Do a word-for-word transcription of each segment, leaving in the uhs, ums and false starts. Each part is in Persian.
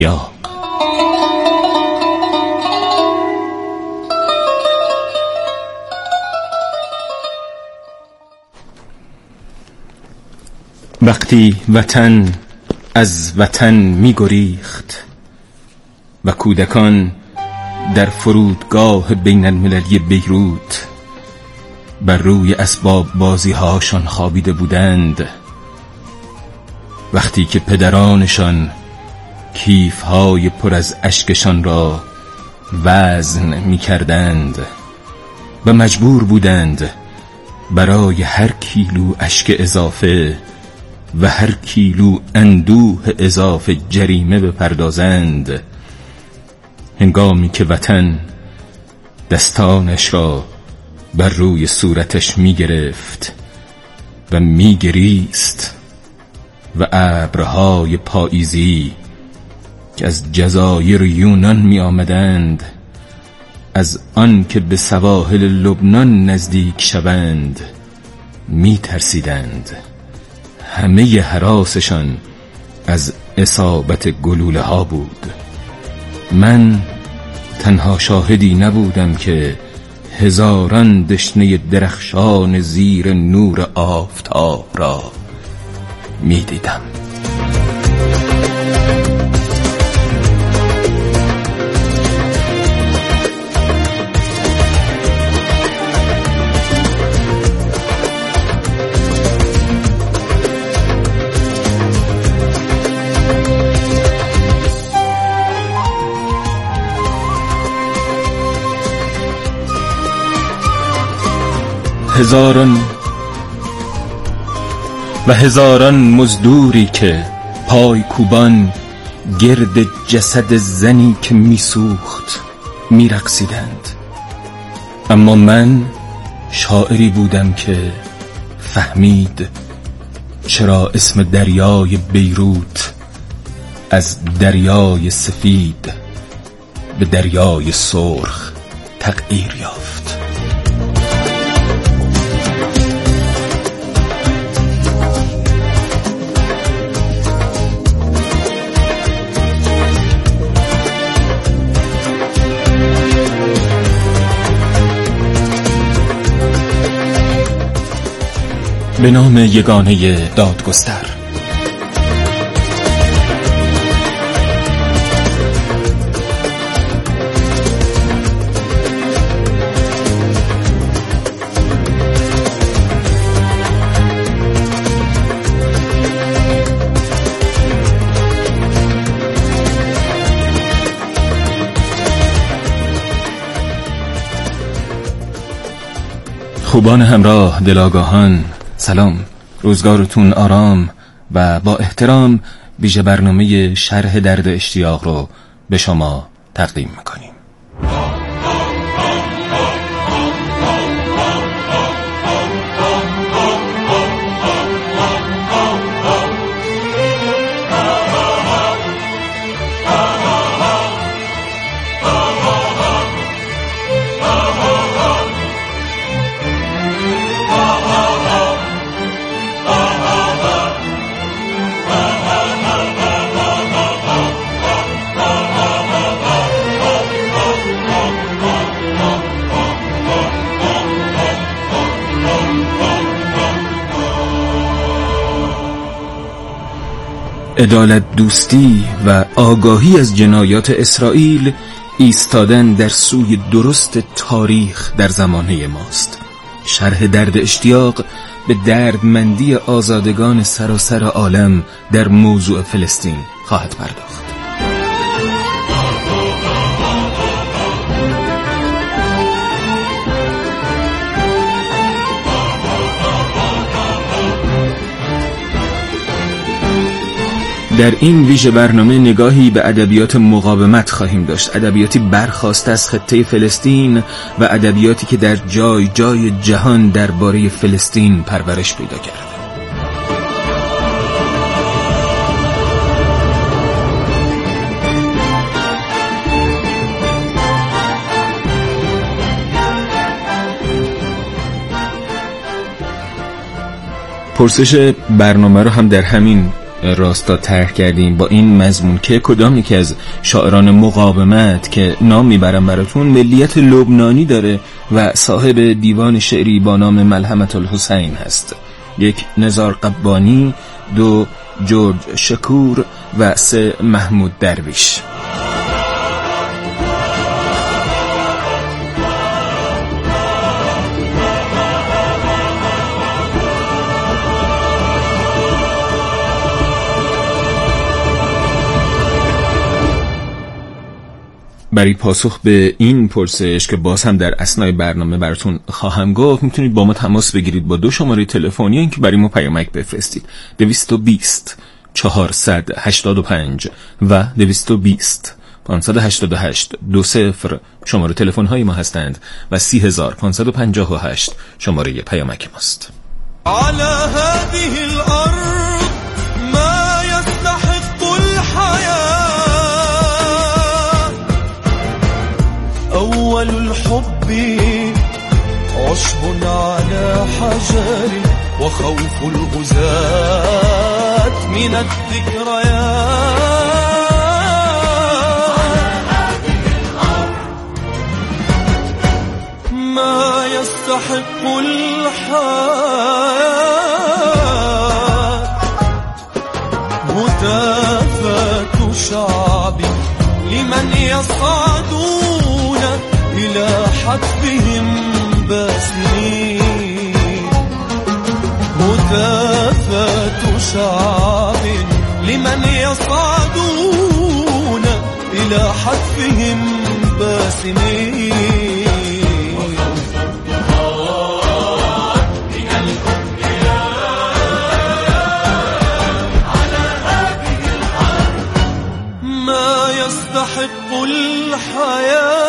یا وقتی وطن از وطن می گریخت و کودکان در فرودگاه بین المللی بیروت بر روی اسباب بازی هاشان خوابیده بودند، وقتی که پدرانشان کیف های پر از اشکشان را وزن می کردند و مجبور بودند برای هر کیلو اشک اضافه و هر کیلو اندوه اضافه جریمه بپردازند، هنگامی که وطن دستانش را بر روی صورتش می گرفت و می گریست و ابرهای پاییزی که از جزایر یونان می آمدند از آن که به سواحل لبنان نزدیک شوند می ترسیدند. همه هراسشان از اصابت گلوله ها بود. من تنها شاهدی نبودم که هزاران دشنه درخشان زیر نور آفتاب را می دیدم. هزاران و هزاران مزدوری که پای کوبان گرد جسد زنی که میسوخت میرقصیدند، اما من شاعری بودم که فهمید چرا اسم دریای بیروت از دریای سفید به دریای سرخ تغییر یافت. به نام یگانه دادگستر. خوبان همراه، دلاگاهان، سلام، روزگارتون آرام و با احترام. ویژه برنامه شرح درد اشتیاق رو به شما تقدیم میکنیم. عدالت دوستی و آگاهی از جنایات اسرائیل ایستادن در سوی درست تاریخ در زمانه ماست. شرح درد اشتیاق به دردمندی آزادگان سراسر عالم در موضوع فلسطین خواهد پرداخت. در این ویژه برنامه نگاهی به ادبیات مقاومت خواهیم داشت، ادبیاتی برخاسته از خطه فلسطین و ادبیاتی که در جای جای جهان درباره فلسطین پرورش پیدا کرده. پرسش برنامه رو هم در همین راستا طرح کردیم با این مضمون که کدام یکی از شاعران مقاومت که نام میبرم براتون ملیت لبنانی داره و صاحب دیوان شعری با نام ملحمة الحسین هست. یک نزار قبانی، دو جورج شکور و سه محمود درویش. برای پاسخ به این پرسش که باز هم در اثنای برنامه براتون خواهم گفت، میتونید با ما تماس بگیرید با دو شماره تلفنی، اینکه برای ما پیامک بفرستید: دویست و بیست چهارصد هشتاد و پنج و دویست و بیست پانصد و هشتاد و هشت دو صفر شماره تلفن های ما هستند و سی هزار پانصد و پنجاه و هشت شماره پیامک ماست. على هذه الأرض ما يستحق الحياة، أول الحب عشب على حجر وخوف الغزاة من الذكريات. ما يستحق الحياة هتافات شعب لمن يصعدون إلى حتفهم باسمين. هتافات شعب لمن يصعدون إلى حتفهم باسمين. ما يستحق الحياة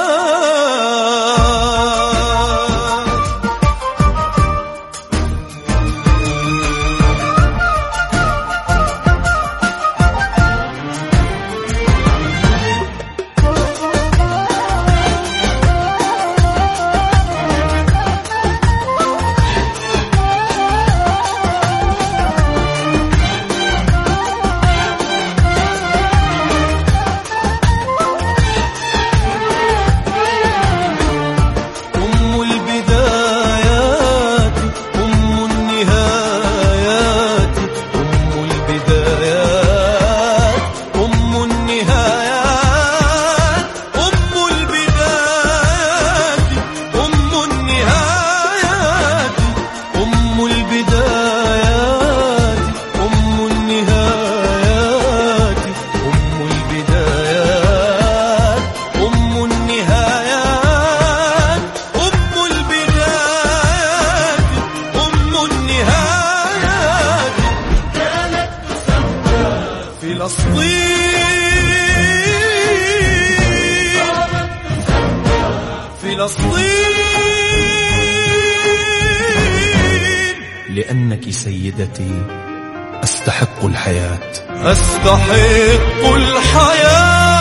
لأنك سيدتي أستحق الحياة. أستحق الحياة.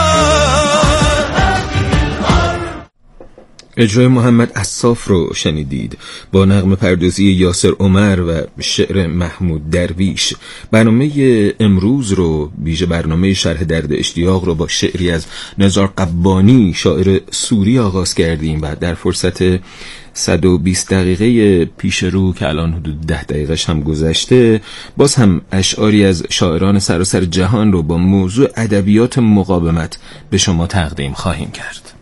اجرای محمد عصاف رو شنیدید با نغمه پردازی یاسر عمر و شعر محمود درویش. برنامه امروز رو، ویژه برنامه شرح درد اشتیاق رو، با شعری از نزار قبانی شاعر سوری آغاز کردیم و در فرصت صد و بیست دقیقه پیش رو که الان حدود ده دقیقهش هم گذشته، باز هم اشعاری از شاعران سراسر جهان رو با موضوع ادبیات مقاومت به شما تقدیم خواهیم کرد.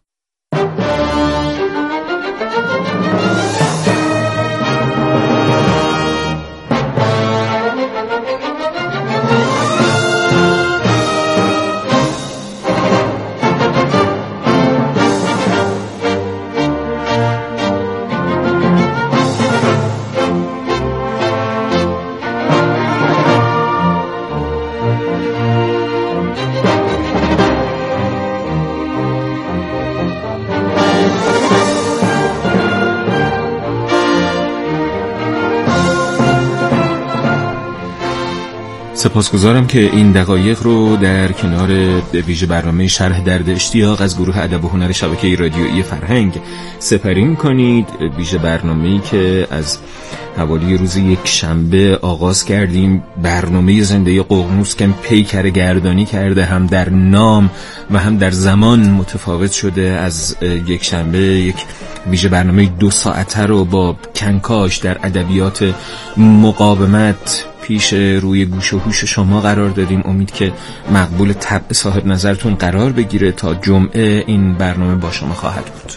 سپاسگزارم که این دقایق رو در کنار ویژه برنامه شرح درد اشتیاق از گروه ادب و هنر شبکه رادیویی فرهنگ سپری می‌کنید. ویژه برنامه‌ای که از حوالی روز یک شنبه آغاز کردیم برنامه زنده ققنوس که پیکر گردانی کرده، هم در نام و هم در زمان متفاوت شده. از یک شنبه یک ویژه برنامه دو ساعته رو با کنکاش در ادبیات مقاومت پیش روی گوش و هوش شما قرار دادیم. امید که مقبول طبع صاحب نظرتون قرار بگیره. تا جمعه این برنامه با شما خواهد بود.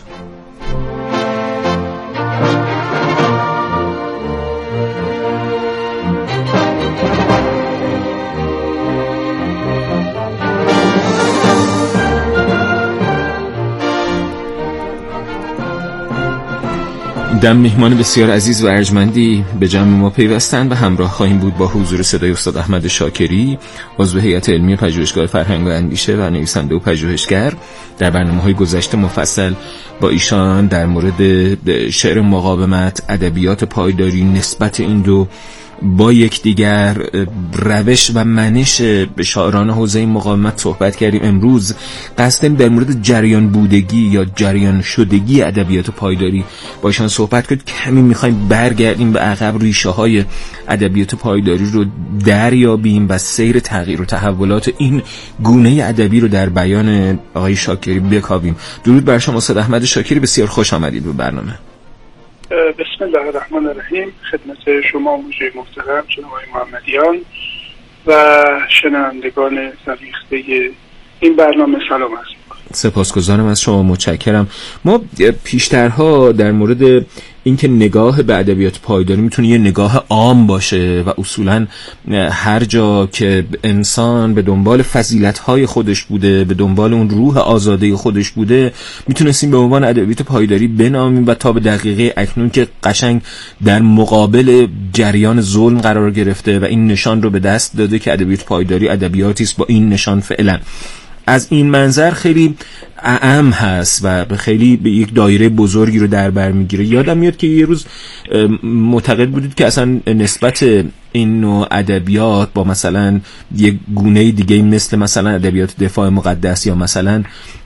دم میهمان بسیار عزیز و ارجمندی به جمع ما پیوستند و همراه خواهیم بود با حضور صدای استاد احمد شاکری، عضو هیئت علمی پژوهشگاه فرهنگ و اندیشه و نویسنده و پژوهشگر. در برنامه‌های گذشته مفصل با ایشان در مورد شعر مقاومت، ادبیات پایداری، نسبت این دو با یکدیگر، روش و منش شاعران حوزه مقاومت صحبت کردیم. امروز قصدم در مورد جریان بودگی یا جریان شدگی ادبیات پایداری با ایشان صحبت کنیم. کمی میخوایم برگردیم به عقب، ریشه های ادبیات پایداری رو دریابیم و سیر تغییر و تحولات این گونه ادبی رو در بیان آقای شاکری بکاویم. درود بر شما استاد احمد شاکری، بسیار خوش آمدید به برنامه. بسم الله الرحمن الرحیم. خدمت شما موجه محترم جناب محمدیان و شنوندگان فرهیخته این برنامه سلام عرض می‌کنم. سپاسگزارم از شما، متشکرم. ما پیشترها در مورد اینکه نگاه به ادبیات پایداری میتونه یه نگاه عام باشه و اصولاً هر جا که انسان به دنبال فضیلت‌های خودش بوده، به دنبال اون روح آزاده خودش بوده، میتونستیم به عنوان ادبیات پایداری بنامیم و تا به دقیقه اکنون که قشنگ در مقابل جریان ظلم قرار گرفته و این نشان رو به دست داده که ادبیات پایداری ادبیاتی است با این نشان فعلا. از این منظر خیلی اعم هست و خیلی به یک دایره بزرگی رو در بر میگیره. یادم میاد که یه روز معتقد بودید که اصلا نسبت این نوع ادبیات با مثلا یک گونه دیگه مثل مثلا ادبیات دفاع مقدس یا مثلا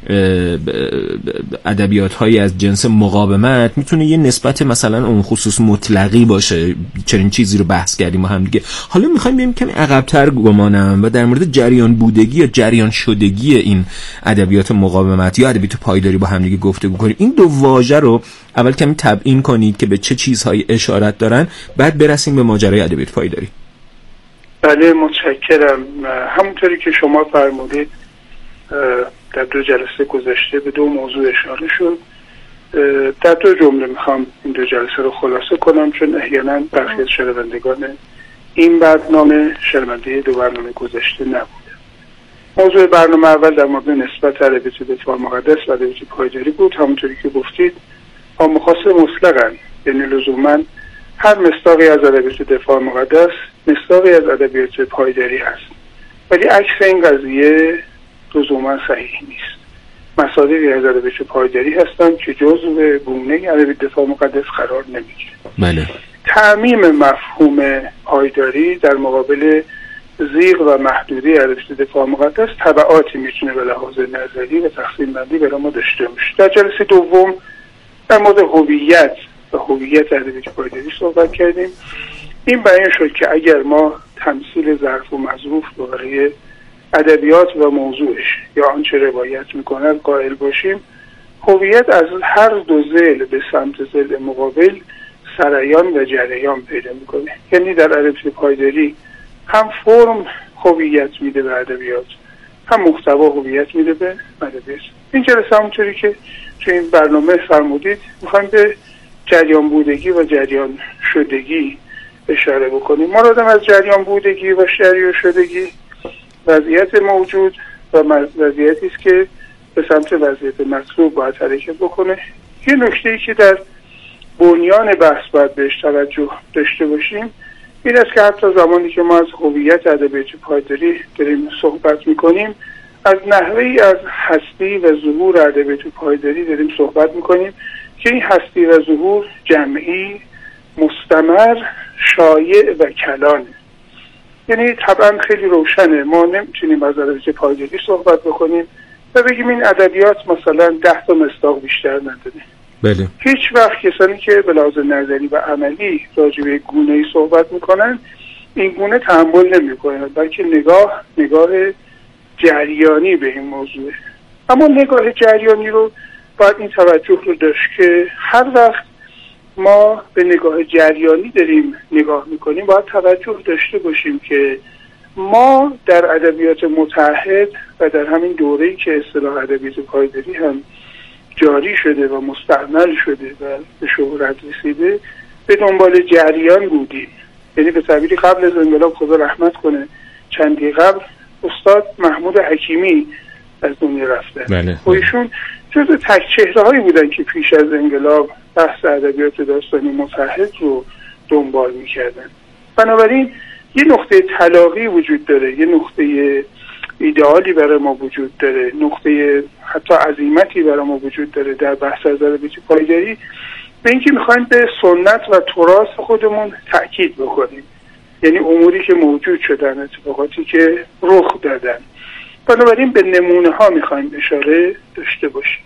ادبیات هایی از جنس مقاومت میتونه یه نسبت مثلا اون خصوص مطلقی باشه. چنین چیزی رو بحث کردیم با هم دیگه. حالا میخوایم بریم کمی عقب‌تر گمانم و در مورد جریان بودگی یا جریان شدگی این ادبیات مقاومت یا ادبیات پایداری با هم دیگه گفتگو کنیم. این دو واژه رو اول کمی تبیین کنید که به چه چیزهایی اشارت دارن، بعد برسیم به ماجرای ادبیات پایداری. بله متشکرم. همونطوری که شما فرمودید در دو جلسه گذشته به دو موضوع اشاره شد. در دو جمله میخوام این دو جلسه رو خلاصه کنم چون احیانا برخی از شنوندگان این برنامه شنونده دو برنامه گذشته نبوده. موضوع برنامه اول در مورد نسبت ادبیات دفاع مقدس و ادبیات پایداری بود. همونطوری که گفتید عام خاص مطلقاً، یعنی لزوماً هر مصداقی از ادبیات دفاع مقدس مصداقی از ادبیات پایداری هست، ولی عکس این قضیه لزوماً صحیح نیست. مصادیقی از ادبیات پایداری هستند که جزو گونه ادبیات دفاع مقدس قرار نمیگیره. بله. تعمیم مفهوم پایداری در مقابل زیغ و محدودی ادبیات دفاع مقدس تبعاتی میتونه به لحاظ نظری و تقسیم بندی برای ما داشته باشه. در جلسه دوم در مورد هویت و هویت ادبیات پایداری صحبت کردیم. این بیان شد که اگر ما تمثیل ظرف و مظروف رو برای ادبیات و موضوعش یا آنچه روایت میکنند قائل باشیم، هویت از هر دو ذیل به سمت ذیل مقابل سریان و جریان پیدا میکنه. یعنی در ادبیات پایداری هم فرم هویت میده به ادبیات، هم محتوا هویت میده به ادبیات. این جلسه همونطوری که تو این برنامه فرمودید میخوایم به جریان بودگی و جریان شدگی اشاره بکنیم. مرادم از جریان بودگی و جریان شدگی وضعیت موجود و وضعیتی است که به سمت وضعیت مطلوب باید حرکت بکنه. یه نکته‌ای که در بنیان بحث باید بهش توجه داشته باشیم این است که حتی زمانی که ما از هویت ادبیات پایداری داریم صحبت میکنیم، از نحوهی از هستی و ظهور ادبیات پایداری داریم صحبت میکنیم که این هستی و ظهور جمعی، مستمر، شایع و کلانه. یعنی طبعا خیلی روشنه ما نمیتونیم از ادبیات پایداری صحبت بکنیم و بگیم این ادبیات مثلا ده تا مصداق بیشتر نداره. بله. هیچ وقت کسانی که به لحاظ نظری و عملی راجع به گونه‌ای صحبت میکنن این گونه تحمل نمیکنن، بلکه نگاه نگاه جریانی به این موضوع. اما نگاه جریانی رو باید این توجه رو داشت که هر وقت ما به نگاه جریانی داریم نگاه میکنیم باید توجه داشته باشیم که ما در ادبیات متعهد و در همین دوره‌ای که اصطلاح ادبیات پایداری هم جاری شده و مستعمل شده و به شهرت رسیده به دنبال جریان بودیم. یعنی به تعبیری قبل از انقلاب، خدا رحمت کنه، چندی قبل استاد محمود حکیمی از دنیا رفتن. بله. و ایشون جزو تک چهره‌هایی بودن که پیش از انقلاب بحث ادبیات داستانی متعهد رو دنبال می‌کردن. بنابراین یه نقطه تلاقی وجود داره، یه نقطه ایدئالی برای ما وجود داره، نقطه حتی عزیمتی برای ما وجود داره در بحث از ادبیات پایداری، به اینکه میخوایم به سنت و تراث خودمون تأکید بکنیم، یعنی اموری که موجود شدن، اتفاقاتی که رخ دادن. بنابراین به نمونه ها میخوایم اشاره داشته باشیم.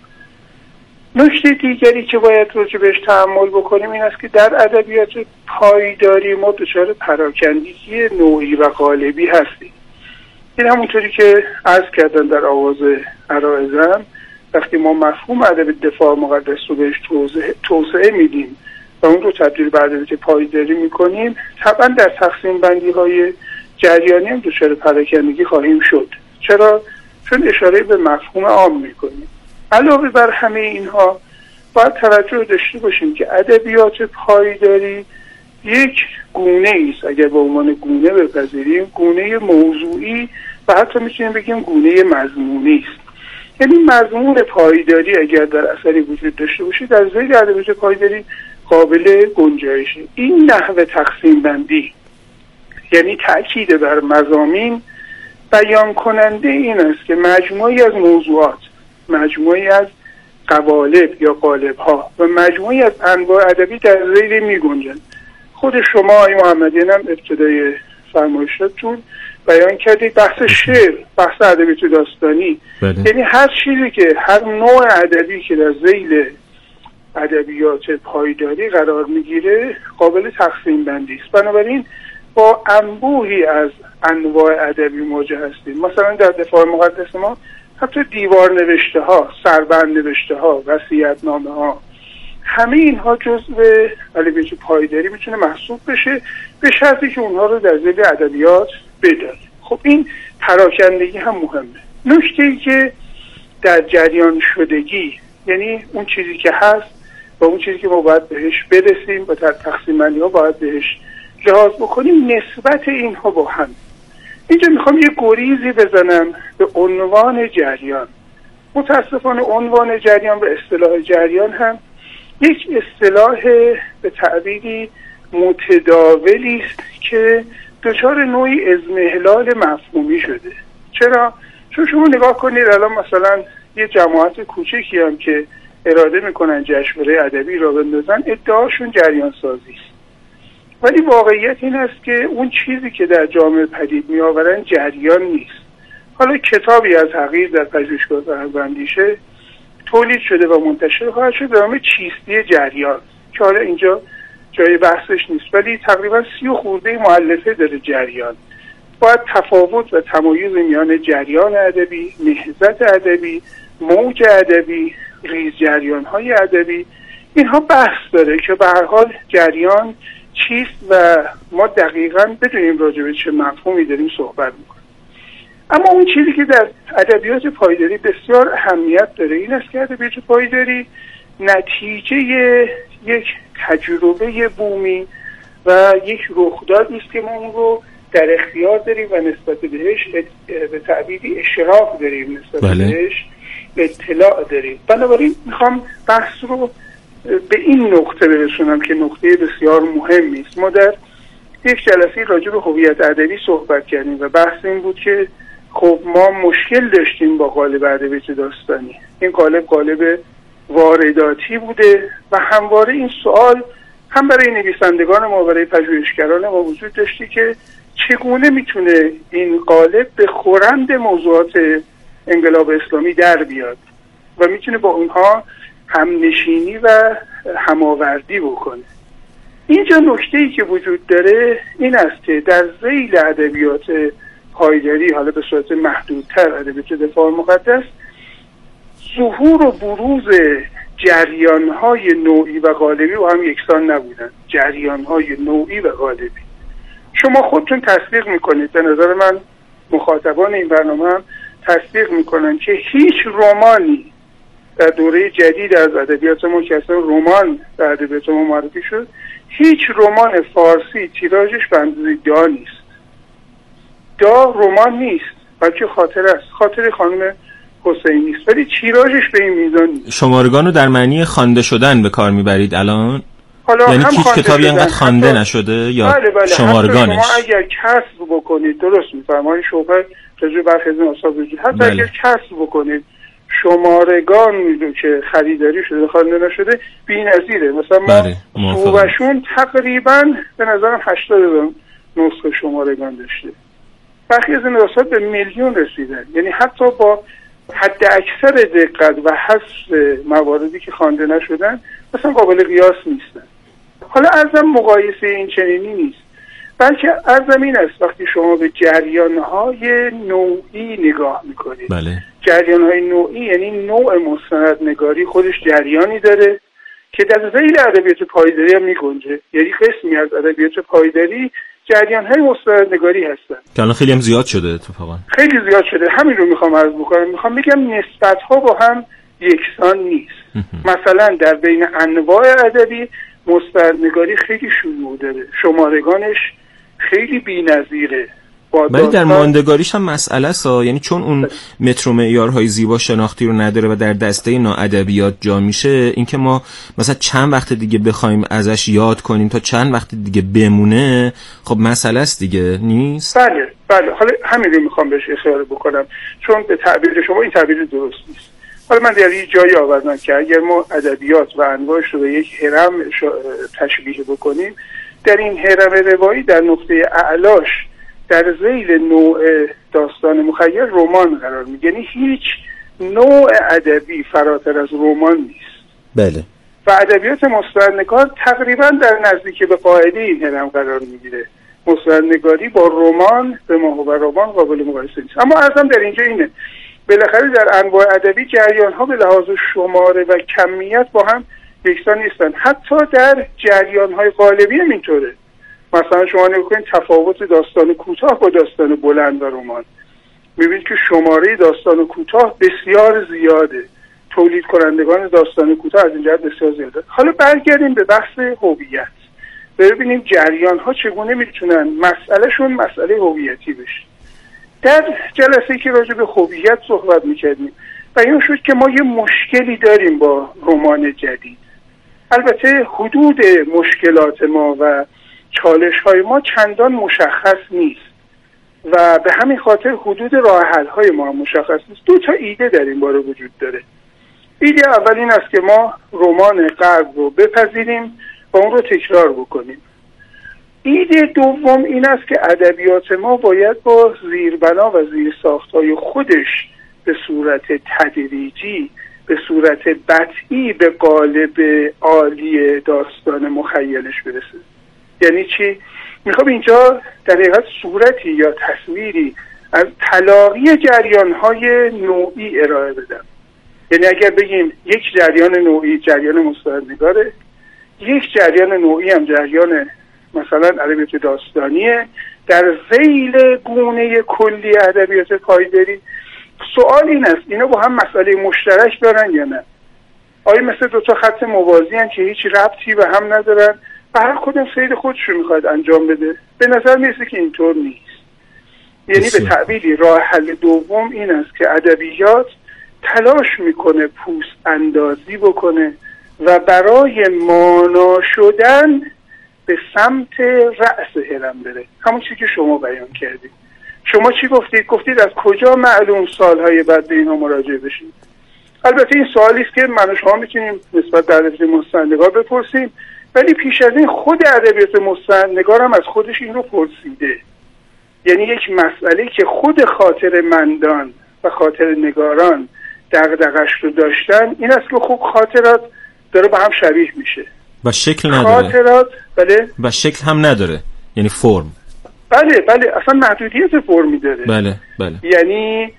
نکته دیگری که باید راجع بهش تأمل بکنیم این است که در ادبیات پایداری ما دچار پراکندگی نوعی و قالبی هستیم. این همونطوری که عرض کردن در آغاز عرایزم، وقتی ما مفهوم ادب دفاع مقدس رو بهش توسعه میدیم و اون رو تبدیل به ادبیات پایداری میکنیم، طبعا در تقسیم بندی های جریانی هم دچار پراکندگی خواهیم شد. چرا؟ چون اشاره به مفهوم عام میکنیم. علاوه بر همه اینها باید توجه داشته باشیم که ادبیات پایداری یک گونه ایست، اگر به عنوان گونه بپذیریم، گونه موضوعی و حتی میتونیم بگیم گونه مضمونی است. یعنی مضمون پایداری اگر در اثری وجود داشته باشه در ذیل ادبیات پایداری قابل گنجایشه. این نحوه تقسیم بندی، یعنی تأکید بر مضامین، بیان کننده این است که مجموعی از موضوعات، مجموعی از قوالب یا قالب‌ها و مجموعی از انواع ادبی در ذیل می‌گنجند. خود شما آقای محمدیان هم ابتدای فرمایشاتتون بیان کردید بحث شعر، بحث ادبیات داستانی، بله. یعنی هر چیزی که هر نوع ادبی که در ذیل ادبیات پایداری قرار میگیره قابل تقسیم بندی است. بنابراین با انبوهی از انواع ادبی مواجه هستیم. مثلا در دفاع مقدس ما حتی دیوار نوشته ها، سربند نوشته ها، وصیت نامه ها، همه اینها جزء ادبیات پایداری میتونه محسوب بشه به شرطی که اونها رو در ذیل ادبیات بداره. خب این پراکندگی هم مهمه. نکته‌ای که در جریان شدگی، یعنی اون چیزی که هست و اون چیزی که ما باید بهش برسیم و در تقسیم بندی ها باید بهش لحاظ بکنیم، نسبت اینها با هم. اینجا میخوام یه گریزی بزنم به عنوان جریان. متاسفانه عنوان جریان و اصطلاح جریان هم یک اصطلاح به تعبیری متداولی است که دچار نوعی اضمحلال مفهومی شده. چرا؟ چون شما نگاه کنید الان مثلا یه جماعت کوچکی هم که اراده میکنن جشنواره ادبی را بندازن، ادعاشون جریان سازی است. ولی واقعیت این است که اون چیزی که در جامعه پدید می آورن جریان نیست. حالا کتابی از حقیر در پژوهشگاه فرهنگ‌اندیشه تولید شده و منتشر خواهد شد به نام چیستی جریان که حالا اینجا جای بحثش نیست، ولی تقریبا سی و خورده مؤلفه داره جریان. باید تفاوت و تمایز میان جریان ادبی، نهضت ادبی، موج ادبی، ریز جریان‌های ادبی، اینها بحث داره که به هر حال جریان چیست و ما دقیقاً بدونیم راجع به چه مفهومی داریم صحبت میکنیم. اما اون چیزی که در ادبیات پایداری بسیار اهمیت داره این است که ادبیات پایداری نتیجه یک تجربه بومی و یک رخدادی است که ما اون رو در اختیار داریم و نسبت بهش به تعبیری اشراف داریم، نسبت بله. بهش اطلاع داریم. بنابراین میخوام بحث رو به این نقطه برسونم که نقطه بسیار مهمی است. ما در یک جلسه راجع به هویت ادبی صحبت کردیم و بحث این بود که خب ما مشکل داشتیم با قالب ادبیات داستانی. این قالب قالب وارداتی بوده و همواره این سوال هم برای نویسندگان ما و برای پژوهشگران ما وجود داشتی که چگونه میتونه این قالب به خورند موضوعات انقلاب اسلامی در بیاد و میتونه با اونها همنشینی و هماوردی بکنه. اینجا نکته‌ای که وجود داره این است که در ذیل ادبیات پایداری، حالا به صورت محدودتر ادبیات دفاع مقدس، ظهور و بروز جریان‌های نوعی و قالبی با هم یکسان نبودن. جریان‌های نوعی و قالبی شما خودتون تصدیق میکنید، به نظر من مخاطبان این برنامه هم تصدیق میکنن که هیچ رمانی در دوره جدید از ادبیات ما که اصلا رمان در ادبیات ما معرفی شد، هیچ رمان فارسی تیراژش به اندازه دا نیست. دا رمان نیست بلکه خاطره است، خاطره خانم حسینی است، ولی تیراژش به این میزان نیست. شمارگان رو در معنی خوانده شدن به کار میبرید الان؟ یعنی هیچ کتابی انقدر خوانده نشده یا بله بله شمارگانش؟ شما اگر کسب بکنید، درست میفرمایید، شوبر رجوع برخی از این اصحاب وجود، حتی بله. اگر کسب بکنید شمارگان رو که خریداری شده خوانده نشده بی‌نظیره. مثلا ما صوبشون تقریبا به نظرم هشتاد هزار نسخه شمارگان داشته، برخی از این اصحاب به میلیون رسیدن. یعنی حتی با حد اکثر دقت و حذف مواردی که خوانده نشدن مثلا قابل قیاس نیستن. حالا ارزم مقایسه این چنینی نیست، بلکه ارزم این است وقتی شما به جریان‌های نوعی نگاه میکنید. بله. جریان‌های نوعی یعنی نوع مستندنگاری خودش جریانی داره که در ذیل ادبیات پایداری هم میگنجه. یعنی قسمی از ادبیات پایداری جریان‌های مستندنگاری هستن که الان خیلی هم زیاد شده، اتفاقا خیلی زیاد شده. همین رو میخوام عرض بکنم، میخوام بگم نسبت‌ها با هم یکسان نیست. مثلا در بین انواع ادبی مستندنگاری خیلی شیوع داره، شمارگانش خیلی بی‌نظیره، ولی در ماندگاریش هم مسئله است. یعنی چون اون متر و معیارهای زیبا شناختی رو نداره و در دسته ناادبیات جا میشه، اینکه ما مثلا چند وقت دیگه بخوایم ازش یاد کنیم تا چند وقت دیگه بمونه، خب مسئله است دیگه، نیست؟ بله بله حالا همین رو میخوام بهش اشاره بکنم، چون به تعبیر شما این تعبیر درست نیست. حالا من در یه جایی آوردم که اگر ما ادبیات و انواعش رو به یک هرم تشبیه بکنیم، در این هرم روایی در نقطه اعلاش در ذیل نوع داستان مخیل رمان قرار میگیره. یعنی هیچ نوع ادبی فراتر از رمان نیست. بله. و ادبیات مستندنگار تقریبا در نزدیکی به قاعده این هرم قرار میگیره. مستندنگاری با رمان به ما و رمان قابل مقایسه نیست. اما ارزم در اینجا اینه، بالاخره در انواع ادبی جریان‌ها به لحاظ شماره و کمیت با هم یکسان نیستن. حتی در جریان‌های قالبی هم اینطوره. مثلا شما نگاه کنید تفاوت داستان کوتاه با داستان بلند و رمان، می‌بینید که شماره داستان کوتاه بسیار زیاده، تولید کنندگان داستان کوتاه از این جهت بسیار زیاده. حالا برگردیم به بحث هویت، ببینیم جریان‌ها چگونه میتونن مسئلهشون مسئله هویتی بشه. در جلسه‌ای که راجع به هویت صحبت می‌کردیم بیان شد که ما یه مشکلی داریم با رمان جدید. البته حدود مشکلات ما و چالش‌های ما چندان مشخص نیست و به همین خاطر حدود راه حل‌های ما مشخص نیست. دو تا ایده در این باره وجود داره. ایده اول این است که ما رمان غرب رو بپذیریم و اون رو تکرار بکنیم. ایده دوم این است که ادبیات ما باید با زیربنا و زیرساخت‌های خودش به صورت تدریجی، به صورت بطئی به قالب عالی داستان مخیلش برسه. یعنی چی؟ میخوام اینجا در حقیقت صورتی یا تصویری از تلاقی جریان‌های نوعی ارائه بدم. یعنی اگر بگیم یک جریان نوعی جریان مستندنگاره، یک جریان نوعی هم جریان مثلا ادبیات داستانیه، در ذیل گونه کلی ادبیات پایداری، سوال این است اینا با هم مسئله مشترک دارن یا نه؟ آیا مثل دو تا خط موازی هستن که هیچ ربطی به هم ندارن و هر کدوم سیر خودش رو میخواد انجام بده؟ به نظر میرسه که اینطور نیست. یعنی به تعبیری راه حل دوم این است که ادبیات تلاش میکنه پوست اندازی بکنه و برای مانا شدن به سمت رأس هرم بره. همون چیزی که شما بیان کردید. شما چی گفتید؟ گفتید از کجا معلوم سالهای بعد به اینها مراجعه بشید؟ البته این سوالی است که من و شما میتونیم نسبت به ادبیات مستندنگار بپرسیم، ولی پیش از این خود ادبیات مستندنگار هم از خودش این رو پرسیده. یعنی یک مسئله که خود خاطر مندان و خاطر نگاران دغدغش رو داشتن این است که خوب خاطرات داره با هم شبیه میشه و شکل نداره. خاطرات بله و شکل هم نداره، یعنی فرم. بله بله اصلا محدودیت فرمی داره. بله بله. یعنی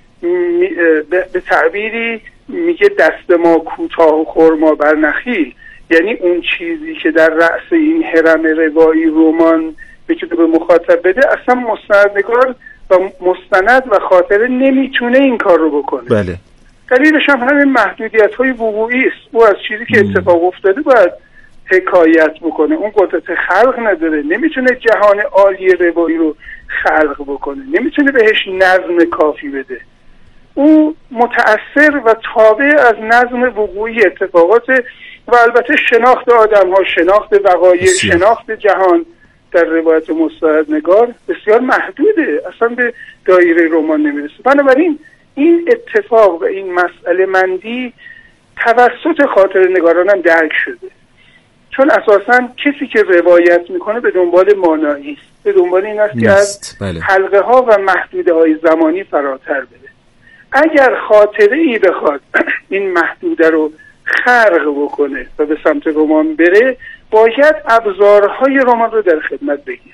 به تعبیری میگه دست ما کوتاه و خرما بر نخی، یعنی اون چیزی که در رأس این هرم روایی رمان میتونه به مخاطب بده اصلا مستندنگار و مستند و خاطره نمیتونه این کار رو بکنه. بله. دلیلش هم همین محدودیت های وقوعی است. او از چیزی که اتفاق افتاده باید حکایت بکنه، اون قدرت خلق نداره، نمیتونه جهان عالی روایی رو خلق بکنه، نمیتونه بهش نظم کافی بده. او متأثر و تابع از نظم وقوعی اتفاقات و البته شناخت آدم ها، شناخت وقایع، شناخت جهان در روایت مستندنگار بسیار محدوده، اصلا به دایره رمان نمیرسه. بنابراین این اتفاق و این مسئله مندی توسط خاطر نگاران هم درک شده، چون اساساً کسی که روایت میکنه به دنبال مانایی است، به دنبال این است که از بله. حلقه ها و محدوده های زمانی فراتر بره. اگر خاطره ای بخواد این محدوده رو خرق بکنه و به سمت رمان بره، باید ابزارهای رمان رو در خدمت بگیرن.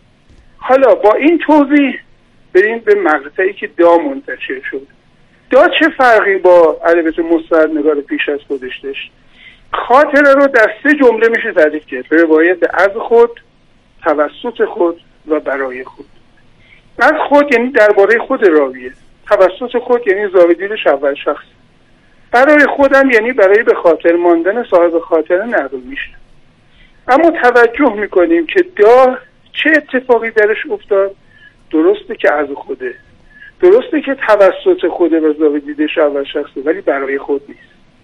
حالا با این توضیح بریم به مقطعی که دا منتشر شد. دا چه فرقی با ادبیات مستندنگار پیش از خودش داشت؟ خاطره رو در سه جمله میشه تعریف کرد: روایت از خود، توسط خود و برای خود. از خود یعنی درباره خود راویه، توسط خود یعنی زاویه‌دیدش اول شخص، برای خودم یعنی برای به خاطر ماندن صاحب خاطره نقل میشه. اما توجه میکنیم که دا چه اتفاقی درش افتاد؟ درسته که از خوده، درسته که توسط خوده و زاویه‌دیدش اول شخصه، ولی برای خود نیست.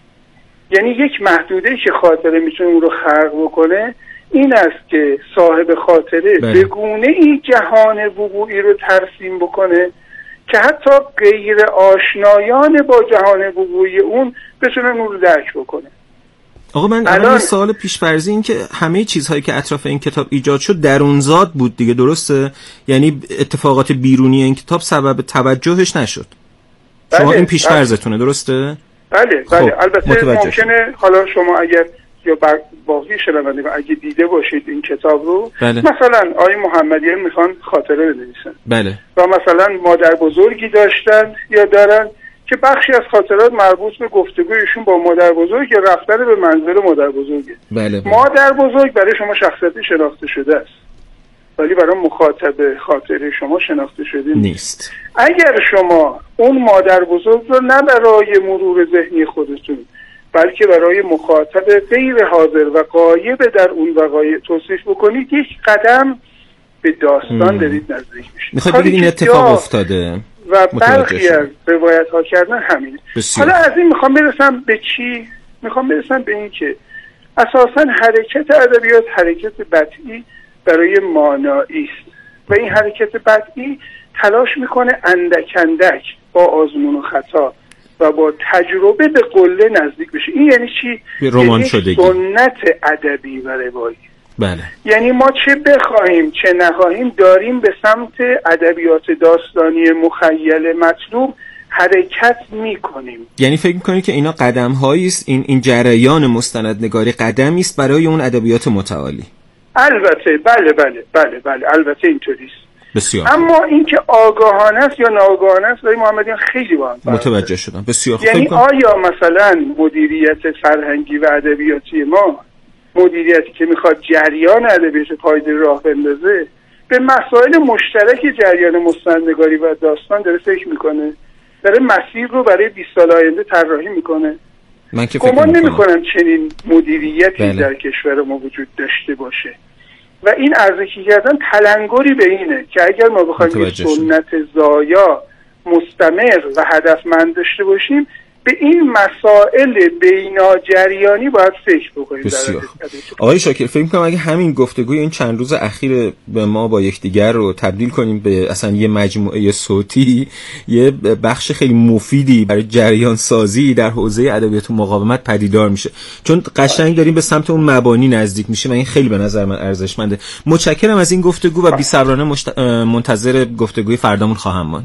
یعنی یک محدوده‌ای که خاطره میتونه اون رو خلق بکنه این است که صاحب خاطره به گونه ای جهان وقوعی رو ترسیم بکنه که حتی غیر آشنایان با جهان وقوعی اون بتونن اون رو درک بکنه. آقا من الان یه سوال پیش‌فرضی این که همه چیزهایی که اطراف این کتاب ایجاد شد درونزاد بود دیگه، درسته؟ یعنی اتفاقات بیرونی این کتاب سبب توجهش نشد. شما بله، این پیش‌فرضتونه، درسته؟ بله خب، بله. البته ممکنه حالا شما اگر یا باقی شنوندگان اگه دیده باشید این کتاب رو، بله. مثلا آقای محمدیان میخوان خاطره بنویسن، بله. و مثلا مادر بزرگی داشتن یا دارن که بخشی از خاطرات مربوط به گفتگویشون با مادر بزرگ رفتن به منزل مادر بزرگه. بله بله. مادر بزرگ برای شما شخصیتی شناخته شده است، ولی برای مخاطب خاطره شما شناخته شده نیست. اگر شما اون مادر بزرگ رو نه برای مرور ذهنی خودتون بلکه برای مخاطب غیر حاضر و غایب در اون وقایع توصیف بکنید، یک قدم به داستان دارید نزدیک میشید. میخواد بگید این اتفاق افتاده و برخی از روایت ها کردن همین. حالا از این میخوام برسم به چی؟ میخوام برسم به این که اساساً حرکت ادبیات حرکت بدیعی برای مانایی است و این حرکت بدیعی تلاش میکنه اندک اندک با آزمون و خطا و با تجربه به قله نزدیک بشه. این یعنی چی؟ رمان شدگی، سنت ادبی و روایی. بله. یعنی ما چه بخواهیم چه نخواهیم داریم به سمت ادبیات داستانی مخیل مطلوب حرکت میکنیم. یعنی فکر میکنید که اینا قدم‌هایی است، این این جریان مستندنگاری قدمی است برای اون ادبیات متعالی؟ البته بله بله بله بله البته اینطوری است. بسیار. اما این که آگاهانه است یا ناآگاهانه است برای محمدیان خیلی با هم متوجه شدم. بسیار خوب. یعنی آیا مثلا مدیریت فرهنگی و ادبیاتی ما، مدیریتی که میخواد جریان ادبیات پایداری راه بندازه، به مسائل مشترک جریان مستندنگاری و داستان داره فکر میکنه، داره مسیر رو برای بیست سال آینده طراحی میکنه؟ من که فکر گمان نمی‌کنم چنین مدیریتی بله. در کشور ما وجود داشته باشه و این عرضه کردن تلنگری به اینه که اگر ما بخوایم سنت زایا مستمر و هدفمند داشته باشیم به این مسائل بیناجریانی باید فکر بکنیم. بسیار آقای شاکر، فکر می‌کنم اگه همین گفتگوی این چند روز اخیر به ما با یکدیگر رو تبدیل کنیم به اصلا یه مجموعه صوتی، یه بخش خیلی مفیدی برای جریان سازی در حوزه ادبیات و مقاومت پدیدار میشه، چون قشنگ داریم به سمت اون مبانی نزدیک میشیم و این خیلی به نظر من ارزشمنده. متشکرم از این گفتگو و بی‌صبرانه مشت... منتظر گفتگوی فردامون خواهم ماند.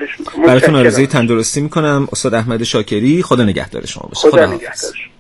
خواهش میکنم. براتون آرزوی تندرستی میکنم استاد احمد شاکری. خدا نگهدار شما باشه. خدا نگهدار.